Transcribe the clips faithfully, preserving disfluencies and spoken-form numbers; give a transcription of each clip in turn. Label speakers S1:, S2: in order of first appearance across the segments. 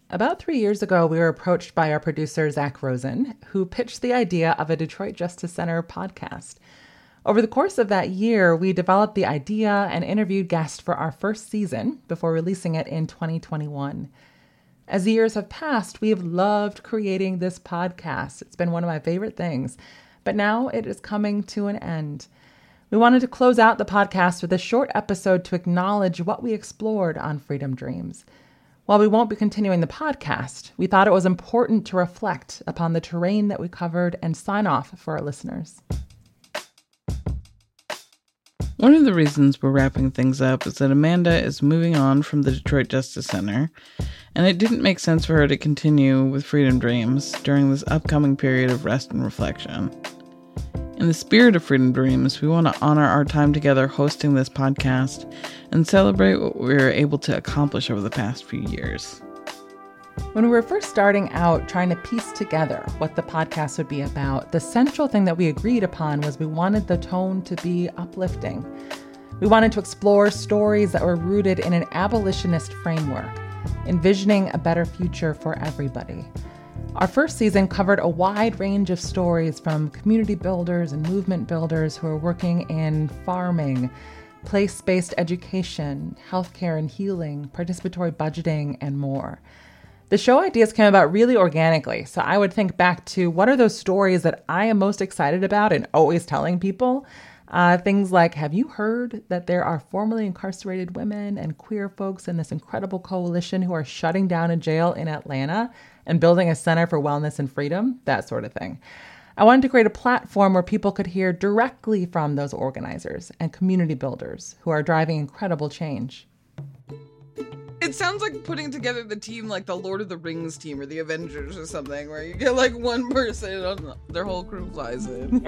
S1: About three years ago, we were approached by our producer, Zach Rosen, who pitched the idea of a Detroit Justice Center podcast. Over the course of that year, we developed the idea and interviewed guests for our first season before releasing it in twenty twenty-one. As the years have passed, we have loved creating this podcast. It's been one of my favorite things, but now it is coming to an end. We wanted to close out the podcast with a short episode to acknowledge what we explored on Freedom Dreams. While we won't be continuing the podcast, we thought it was important to reflect upon the terrain that we covered and sign off for our listeners.
S2: One of the reasons we're wrapping things up is that Amanda is moving on from the Detroit Justice Center, and it didn't make sense for her to continue with Freedom Dreams during this upcoming period of rest and reflection. In the spirit of Freedom Dreams, we want to honor our time together hosting this podcast and celebrate what we were able to accomplish over the past few years.
S1: When we were first starting out trying to piece together what the podcast would be about, the central thing that we agreed upon was we wanted the tone to be uplifting. We wanted to explore stories that were rooted in an abolitionist framework, envisioning a better future for everybody. Our first season covered a wide range of stories from community builders and movement builders who are working in farming, place-based education, healthcare and healing, participatory budgeting, and more. The show ideas came about really organically, so I would think back to what are those stories that I am most excited about and always telling people? Uh, things like, have you heard that there are formerly incarcerated women and queer folks in this incredible coalition who are shutting down a jail in Atlanta and building a center for wellness and freedom? That sort of thing. I wanted to create a platform where people could hear directly from those organizers and community builders who are driving incredible change.
S2: It sounds like putting together the team like the Lord of the Rings team or the Avengers or something, where you get like one person and their whole crew flies in.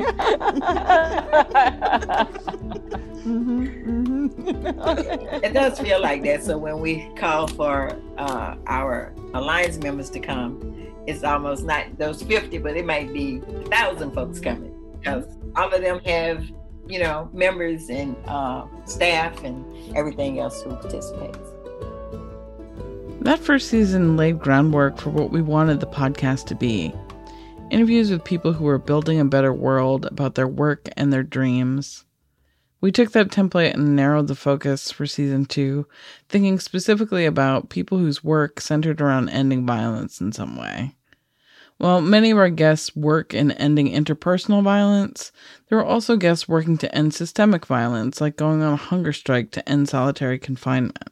S1: mm-hmm, mm-hmm.
S3: It does feel like that. So when we call for uh, our alliance members to come, it's almost not those fifty, but it might be a thousand folks coming, because all of them have, you know, members and uh, staff and everything else who participates.
S2: That first season laid groundwork for what we wanted the podcast to be. Interviews with people who were building a better world about their work and their dreams. We took that template and narrowed the focus for season two, thinking specifically about people whose work centered around ending violence in some way. While many of our guests work in ending interpersonal violence, there were also guests working to end systemic violence, like going on a hunger strike to end solitary confinement.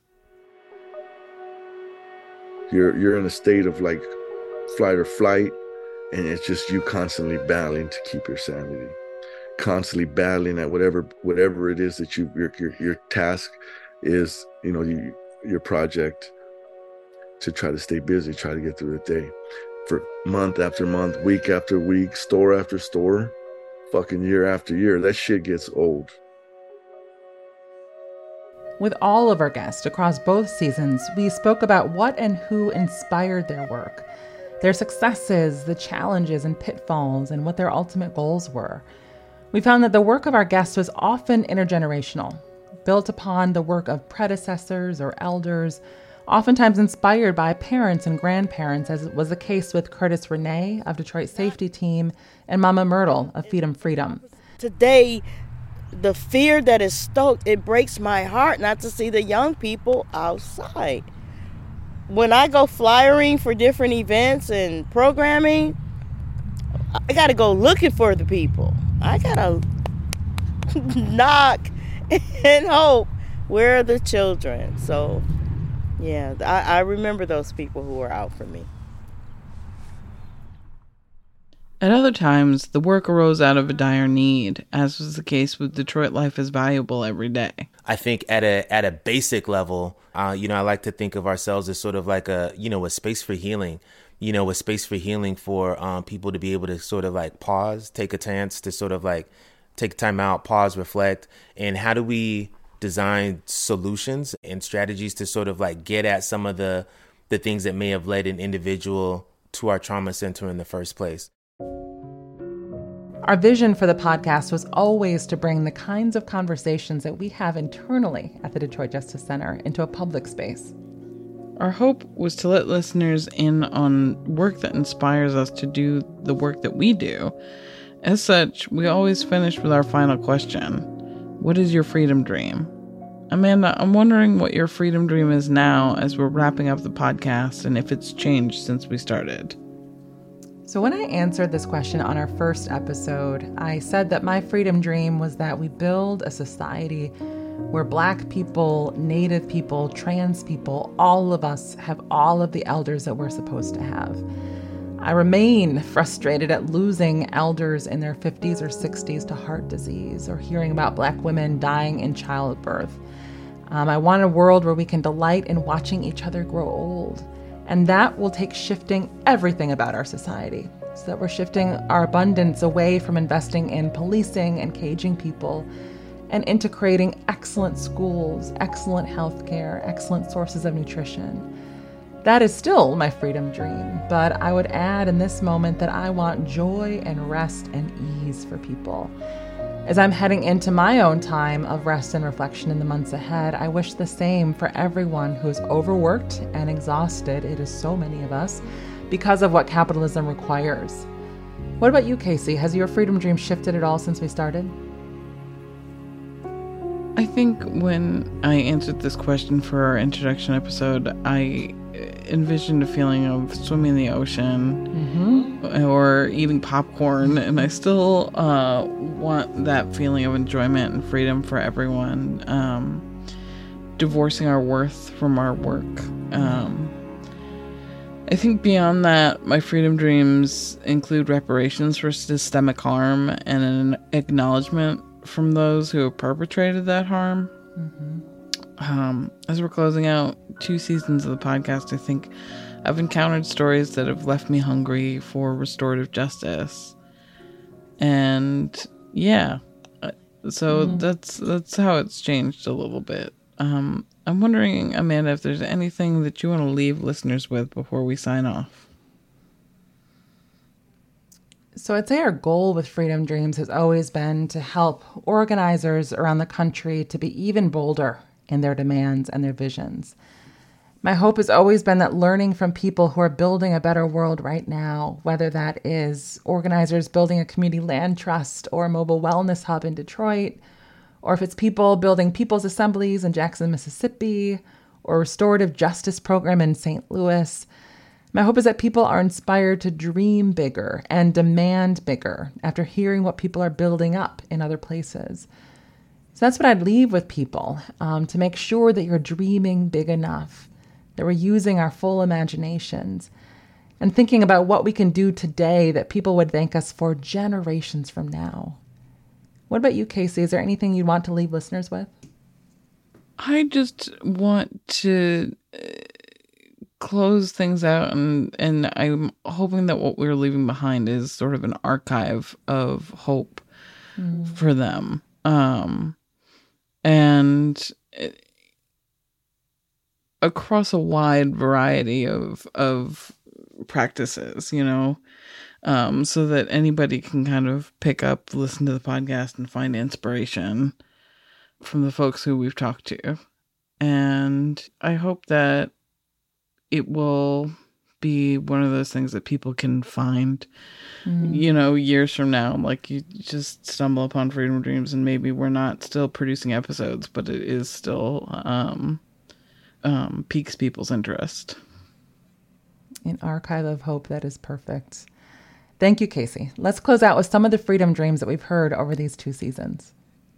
S4: You're you're in a state of like flight or flight, and it's just you constantly battling to keep your sanity, constantly battling at whatever whatever it is that you your your, your task is, you know, you, your project, to try to stay busy, try to get through the day, for month after month, week after week, store after store, fucking year after year. That shit gets old.
S1: With all of our guests across both seasons, we spoke about what and who inspired their work, their successes, the challenges and pitfalls, and what their ultimate goals were. We found that the work of our guests was often intergenerational, built upon the work of predecessors or elders, oftentimes inspired by parents and grandparents, as was the case with Curtis Renee of Detroit Safety Team and Mama Myrtle of Feed 'em Freedom.
S5: Today, the fear that is stoked, it breaks my heart not to see the young people outside. When I go flyering for different events and programming, I got to go looking for the people. I got to knock and hope, where are the children? So, yeah, I, I remember those people who were out for me.
S2: At other times, the work arose out of a dire need, as was the case with Detroit Life is Valuable every day.
S6: I think at a at a basic level, uh, you know, I like to think of ourselves as sort of like a, you know, a space for healing, you know, a space for healing for um, people to be able to sort of like pause, take a chance to sort of like take time out, pause, reflect. And how do we design solutions and strategies to sort of like get at some of the the things that may have led an individual to our trauma center in the first place?
S1: Our vision for the podcast was always to bring the kinds of conversations that we have internally at the Detroit Justice Center into a public space.
S2: Our hope was to let listeners in on work that inspires us to do the work that we do. As such, we always finish with our final question. What is your freedom dream? Amanda, I'm wondering what your freedom dream is now as we're wrapping up the podcast and if it's changed since we started.
S1: So when I answered this question on our first episode, I said that my freedom dream was that we build a society where Black people, Native people, trans people, all of us have all of the elders that we're supposed to have. I remain frustrated at losing elders in their fifties or sixties to heart disease or hearing about Black women dying in childbirth. Um, I want a world where we can delight in watching each other grow old. And that will take shifting everything about our society so that we're shifting our abundance away from investing in policing and caging people and into creating excellent schools, excellent healthcare, excellent sources of nutrition. That is still my freedom dream, but I would add in this moment that I want joy and rest and ease for people. As I'm heading into my own time of rest and reflection in the months ahead, I wish the same for everyone who's overworked and exhausted, it is so many of us, because of what capitalism requires. What about you, Casey? Has your freedom dream shifted at all since we started?
S2: I think when I answered this question for our introduction episode, I envisioned a feeling of swimming in the ocean mm-hmm. or eating popcorn, and I still uh, want that feeling of enjoyment and freedom for everyone. Um, divorcing our worth from our work. Um, I think beyond that, my freedom dreams include reparations for systemic harm and an acknowledgement from those who have perpetrated that harm. Mm-hmm. Um, as we're closing out two seasons of the podcast, I think I've encountered stories that have left me hungry for restorative justice. And yeah, so mm. that's that's how it's changed a little bit. Um, I'm wondering, Amanda, if there's anything that you want to leave listeners with before we sign off.
S1: So I'd say our goal with Freedom Dreams has always been to help organizers around the country to be even bolder in their demands and their visions. My hope has always been that learning from people who are building a better world right now, whether that is organizers building a community land trust or a mobile wellness hub in Detroit, or if it's people building people's assemblies in Jackson, Mississippi, or a restorative justice program in Saint Louis, my hope is that people are inspired to dream bigger and demand bigger after hearing what people are building up in other places. So that's what I'd leave with people, um, to make sure that you're dreaming big enough, that we're using our full imaginations, and thinking about what we can do today that people would thank us for generations from now. What about you, Casey? Is there anything you'd want to leave listeners with?
S2: I just want to close things out, and, and I'm hoping that what we're leaving behind is sort of an archive of hope mm. for them. Um, and it, across a wide variety of of practices, you know, um, so that anybody can kind of pick up, listen to the podcast, and find inspiration from the folks who we've talked to. And I hope that it will be one of those things that people can find, mm. you know, years from now. Like, you just stumble upon Freedom Dreams and maybe we're not still producing episodes, but it is still um, um, piques people's interest.
S1: An archive of hope that is perfect. Thank you, Casey. Let's close out with some of the freedom dreams that we've heard over these two seasons.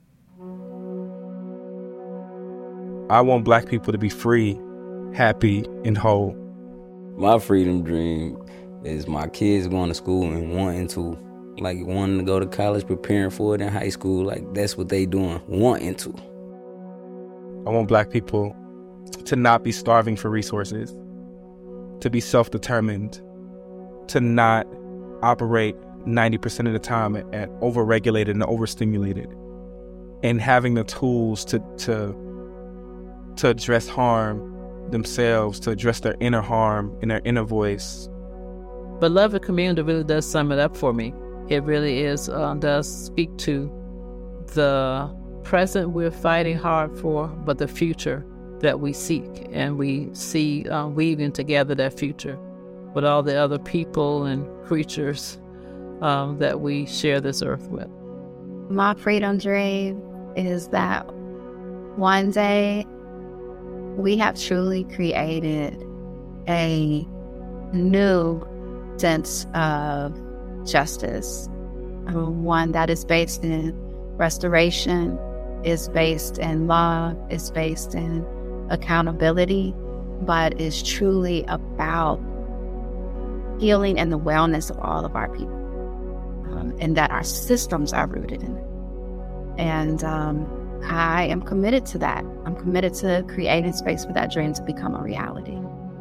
S7: I want Black people to be free, happy, and whole.
S8: My freedom dream is my kids going to school and wanting to, like wanting to go to college, preparing for it in high school. Like, that's what they doing, wanting to.
S7: I want Black people to not be starving for resources, to be self-determined, to not operate ninety percent of the time at, at overregulated and overstimulated, and having the tools to to to address harm themselves, to address their inner harm and their inner voice.
S9: Beloved Community really does sum it up for me. It really is, uh, does speak to the present we're fighting hard for, but the future that we seek, and we see uh, weaving together that future with all the other people and creatures um, that we share this earth with.
S10: My freedom dream is that one day we have truly created a new sense of justice, um, one that is based in restoration, is based in love, is based in accountability, but is truly about healing and the wellness of all of our people, um, and that our systems are rooted in it. And um, I am committed to that. I'm committed to creating space for that dream to become a reality.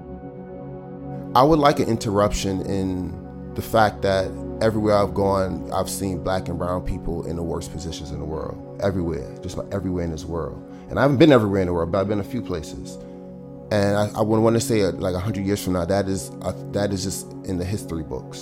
S11: I would like an interruption in the fact that everywhere I've gone, I've seen black and brown people in the worst positions in the world. Everywhere, just about everywhere in this world. And I haven't been everywhere in the world, but I've been a few places. And I, I would want to say, uh, like a hundred years from now, that is uh, that is just in the history books.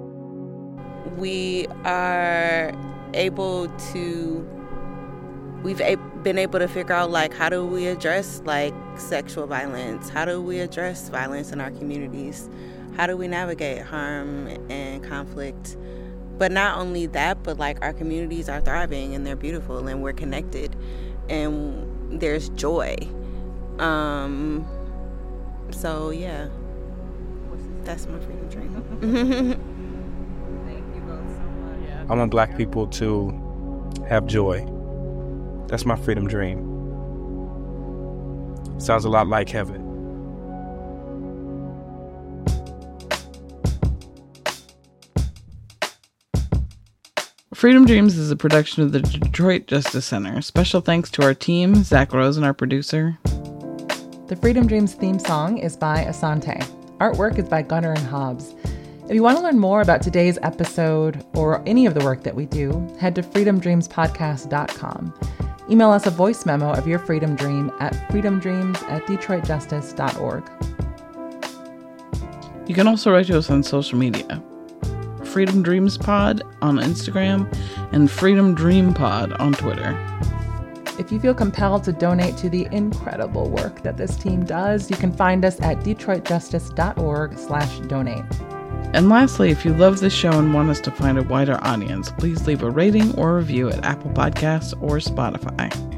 S12: We are able to, we've a- been able to figure out, like, how do we address, like, sexual violence? How do we address violence in our communities? How do we navigate harm and conflict? But not only that, but, like, our communities are thriving and they're beautiful and we're connected and there's joy. Um, so, yeah, that's my freedom dream.
S7: I want black people to have joy. That's my freedom dream. Sounds a lot like heaven.
S2: Freedom Dreams is a production of the Detroit Justice Center. Special thanks to our team, Zach Rosen, our producer.
S1: The Freedom Dreams theme song is by Asante. Artwork is by Gunnar and Hobbs. If you want to learn more about today's episode or any of the work that we do, head to freedom dreams podcast dot com. Email us a voice memo of your freedom dream at freedomdreams at detroit justice dot org.
S2: You can also write to us on social media. Freedom Dreams Pod on Instagram and Freedom Dream Pod on Twitter.
S1: If you feel compelled to donate to the incredible work that this team does, you can find us at detroit justice dot org slash donate.
S2: And lastly, if you love this show and want us to find a wider audience, please leave a rating or review at Apple Podcasts or Spotify.